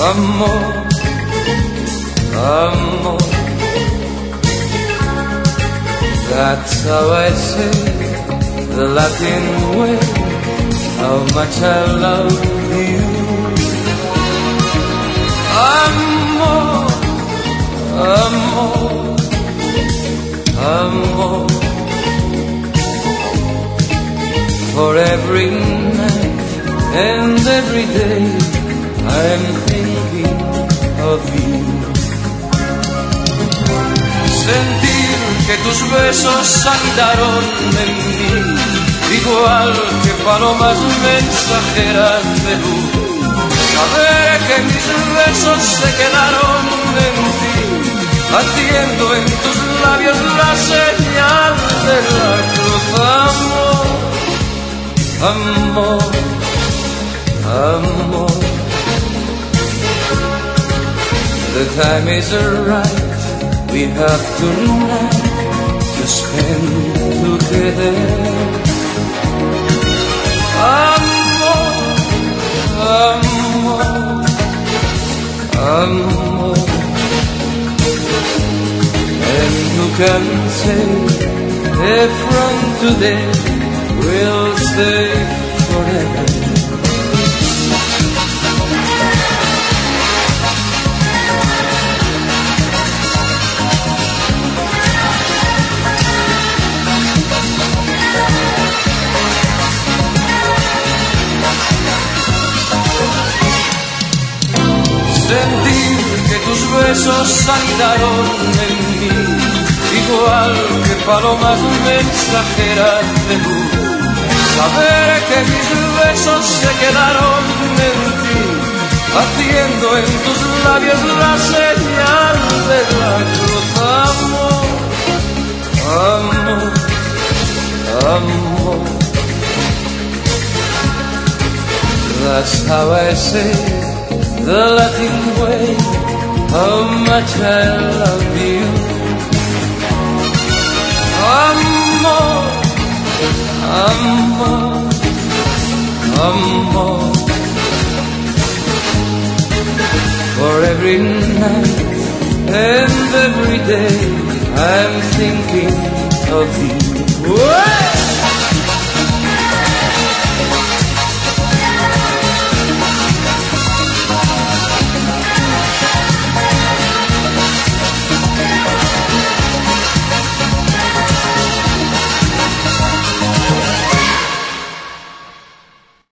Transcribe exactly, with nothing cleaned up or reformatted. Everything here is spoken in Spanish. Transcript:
Amor, amor, that's how I say the Latin way, how much I love you. Amor, amor, amor, for every night and every day I'm thinking of you. Sentir que tus besos anidaron en mí, igual que palomas mensajeras de luz. Saber que mis besos se quedaron en ti, haciendo en tus labios la señal de la cruz. Amor, amor, amor, the time is right, we have tonight to spend together. Amor, amor, amor, and who can say if from today we'll stay forever. Sentir que tus besos anidaron en mí, igual que palomas mensajeras de luz. Saber que mis besos se quedaron en ti, haciendo en tus labios la señal de la cruz. Amor, amor, amor, that's how I say the Latin way, how much I love you. Amor, amor, amor, for every night and every day I'm thinking of you. Whoa!